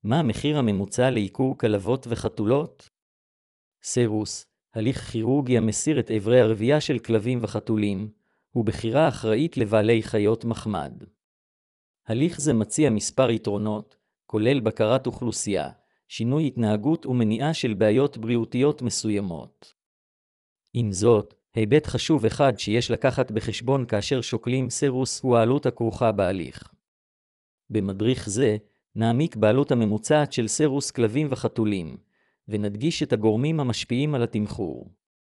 מה המחיר הממוצע לעיקור כלבות וחתולות? סירוס, הליך כירורגי המסיר את איברי הרבייה של כלבים וחתולים, הוא בחירה אחראית לבעלי חיות מחמד. הליך זה מציע מספר יתרונות, כולל בקרת אוכלוסייה, שינוי התנהגות ומניעה של בעיות בריאותיות מסוימות. עם זאת, היבט חשוב אחד שיש לקחת בחשבון כאשר שוקלים סירוס הוא העלות הכרוכה בהליך. במדריך זה, נעמיק בעלות הממוצעת של סירוס כלבים וחתולים, ונדגיש את הגורמים המשפיעים על התמחור.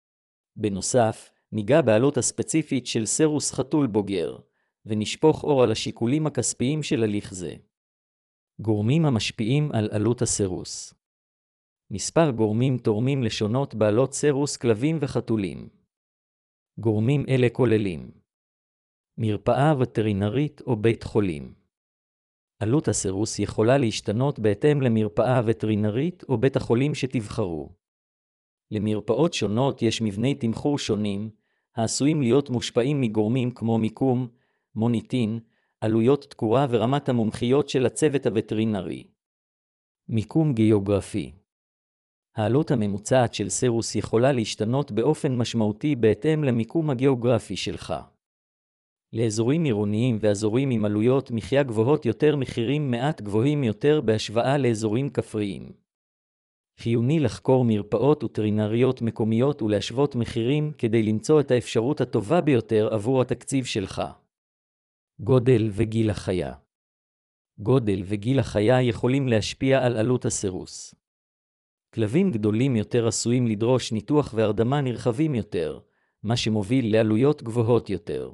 בנוסף, ניגע בעלות הספציפית של סירוס חתול בוגר, ונשפוך אור על השיקולים הכספיים של הליך זה. גורמים המשפיעים על עלות הסירוס. מספר גורמים תורמים לשונות בעלות סירוס כלבים וחתולים. גורמים אלה כוללים מרפאה וטרינרית או בית חולים. עלות הסירוס יכולה להשתנות בהתאם למרפאה וטרינרית או בית החולים שתבחרו. למרפאות שונות יש מבני תמחור שונים, העשויים להיות מושפעים מגורמים כמו מיקום, מוניטין, עלויות תקורה ורמת המומחיות של הצוות הווטרינרי. מיקום גיאוגרפי. העלות הממוצעת של סירוס יכולה להשתנות באופן משמעותי בהתאם למיקום הגיאוגרפי שלך. לאזורים עירוניים ואזורים עם עלויות מחיה גבוהות יותר מחירים מעט גבוהים יותר בהשוואה לאזורים כפריים. חיוני לחקור מרפאות וטרינריות מקומיות ולהשוות מחירים כדי למצוא את האפשרות הטובה ביותר עבור התקציב שלך. גודל וגיל החיה. גודל וגיל החיה יכולים להשפיע על עלות הסירוס. כלבים גדולים יותר עשויים לדרוש ניתוח והרדמה נרחבים יותר, מה שמוביל לעלויות גבוהות יותר.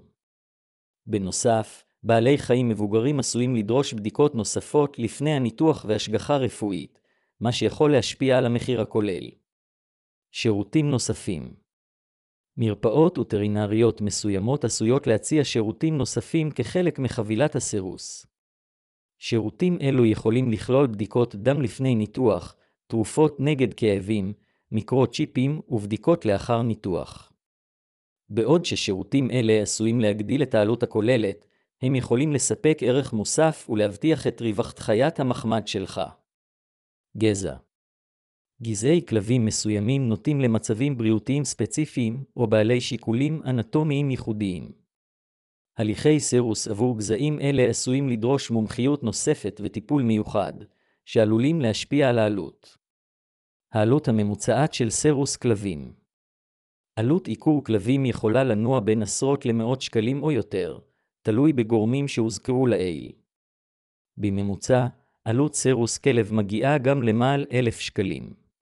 בנוסף, בעלי חיים מבוגרים עשויים לדרוש בדיקות נוספות לפני הניתוח והשגחה רפואית, מה שיכול להשפיע על המחיר הכולל. שירותים נוספים. מרפאות וטרינריות מסוימות עשויות להציע שירותים נוספים כחלק מחבילת הסירוס. שירותים אלו יכולים לכלול בדיקות דם לפני ניתוח, תרופות נגד כאבים, מיקרו-צ'יפים ובדיקות לאחר ניתוח. בעוד ששירותים אלה עשויים להגדיל את העלות הכוללת, הם יכולים לספק ערך מוסף ולהבטיח את רווחת חיית המחמד שלך. גזע. גזעי כלבים מסוימים נוטים למצבים בריאותיים ספציפיים או בעלי שיקולים אנטומיים ייחודיים. הליכי סירוס עבור גזעים אלה עשויים לדרוש מומחיות נוספת וטיפול מיוחד, שעלולים להשפיע על העלות. העלות הממוצעת של סירוס כלבים. עלות עיקור כלבים יכולה לנוע בין עשרות למאות שקלים או יותר, תלוי בגורמים שהוזכרו לעיל. בממוצע, עלות סירוס כלב מגיעה גם למעל 1,000 שקלים.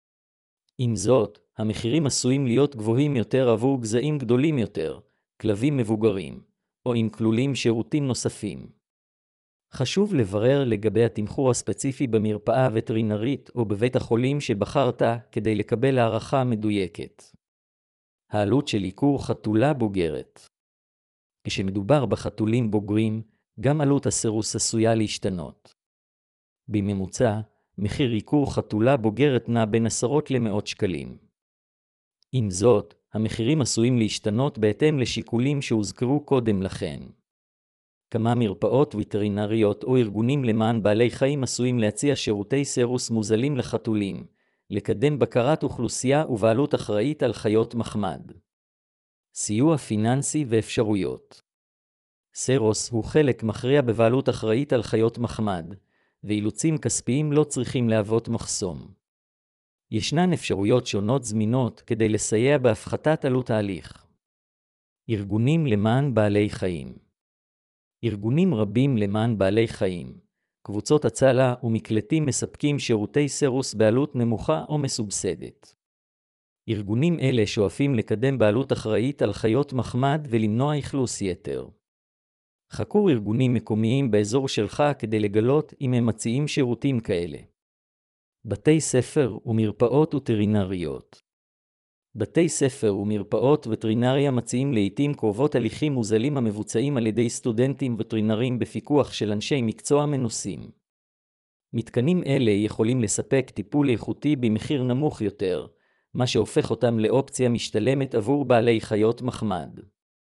עם זאת, המחירים עשויים להיות גבוהים יותר עבור גזעים גדולים יותר, כלבים מבוגרים, או אם כלולים שירותים נוספים. חשוב לברר לגבי התמחור הספציפי במרפאה הווטרינרית או בבית החולים שבחרת כדי לקבל הערכה מדויקת. העלות של עיקור חתולה בוגרת. כשמדובר בחתולים בוגרים, גם עלות הסירוס עשויה להשתנות. בממוצע, מחיר עיקור חתולה בוגרת נע בין עשרות למאות שקלים. עם זאת, המחירים עשויים להשתנות בהתאם לשיקולים שהוזכרו קודם לכן. כמה מרפאות וטרינריות או ארגונים למען בעלי חיים עשויים להציע שירותי סירוס מוזלים לחתולים, לקדם בקרת אוכלוסייה ובעלות אחראית על חיות מחמד. סיוע פיננסי ואפשרויות. סירוס הוא חלק מכריע בבעלות אחראית על חיות מחמד, ואילוצים כספיים לא צריכים להוות מחסום. ישנן אפשרויות שונות זמינות כדי לסייע בהפחתת עלות ההליך. ארגונים למען בעלי חיים. ארגונים רבים למען בעלי חיים, קבוצות הצלה ומקלטים מספקים שירותי סירוס בעלות נמוכה או מסובסדת. ארגונים אלה שואפים לקדם בעלות אחראית על חיות מחמד ולמנוע אכלוס יתר. חקור ארגונים מקומיים באזור שלך כדי לגלות אם הם מציעים שירותים כאלה. בתי ספר ומרפאות וטרינריות. בתי ספר ומרפאות וטרינריה מציעים לעתים קרובות הליכים מוזלים המבוצעים על ידי סטודנטים וטרינרים בפיקוח של אנשי מקצוע מנוסים. מתקנים אלה יכולים לספק טיפול איכותי במחיר נמוך יותר, מה שהופך אותם לאופציה משתלמת עבור בעלי חיות מחמד.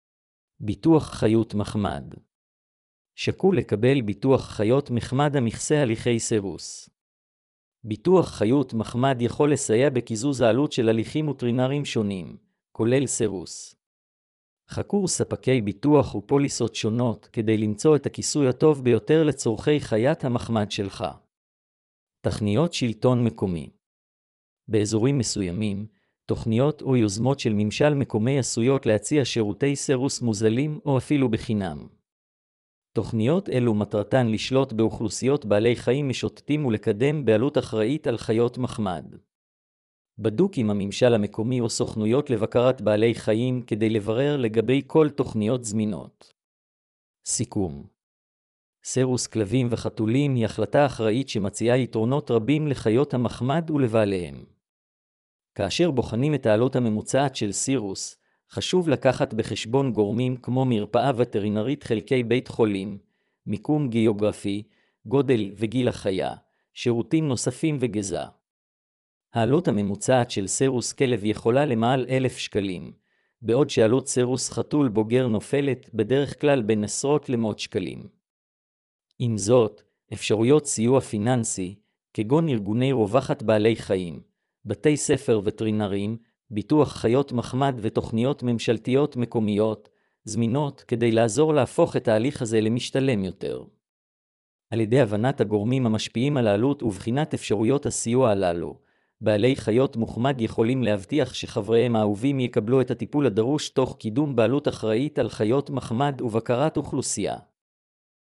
ביטוח חיות מחמד. שקול לקבל ביטוח חיות מחמד המכסה הליכי סירוס. ביטוח חיות מחמד יכול לסייע בקיזוז העלות של הליכים וטרינריים שונים, כולל סירוס. חקור ספקי ביטוח ופוליסות שונות כדי למצוא את הכיסוי הטוב ביותר לצורכי חיית המחמד שלך. תכניות שלטון מקומי. באזורים מסוימים, תוכניות או יוזמות של ממשל מקומי עשויות להציע שירותי סירוס מוזלים או אפילו בחינם. תוכניות אלו מטרתן לשלוט באוכלוסיות בעלי חיים משוטטים ולקדם בעלות אחראית על חיות מחמד. בדוק עם הממשל המקומי או סוכנויות לבקרת בעלי חיים כדי לברר לגבי כל תוכניות זמינות. סיכום. סירוס כלבים וחתולים היא החלטה אחראית שמציעה יתרונות רבים לחיות המחמד ולבעליהם. כאשר בוחנים את העלות הממוצעת של סירוס, חשוב לקחת בחשבון גורמים כמו מרפאה וטרינרית, חלקי בית חולים, מיקום גיאוגרפי, גודל וגיל החיה, שירותים נוספים וגזע. העלות הממוצעת של סירוס כלב יכולה למעל 1,000 שקלים, בעוד שעלות סירוס חתול בוגר נופלת בדרך כלל בין עשרות למאות שקלים. עם זאת, אפשרויות סיוע פיננסי, כגון ארגוני רווחת בעלי חיים, בתי ספר וטרינריים, ביטוח חיות מחמד ותוכניות ממשלתיות מקומיות, זמינות כדי לעזור להפוך את ההליך הזה למשתלם יותר. על ידי הבנת הגורמים המשפיעים על העלות ובחינת אפשרויות הסיוע הללו, בעלי חיות מחמד יכולים להבטיח שחבריהם האהובים יקבלו את הטיפול הדרוש תוך קידום בעלות אחראית על חיות מחמד ובקרת אוכלוסייה.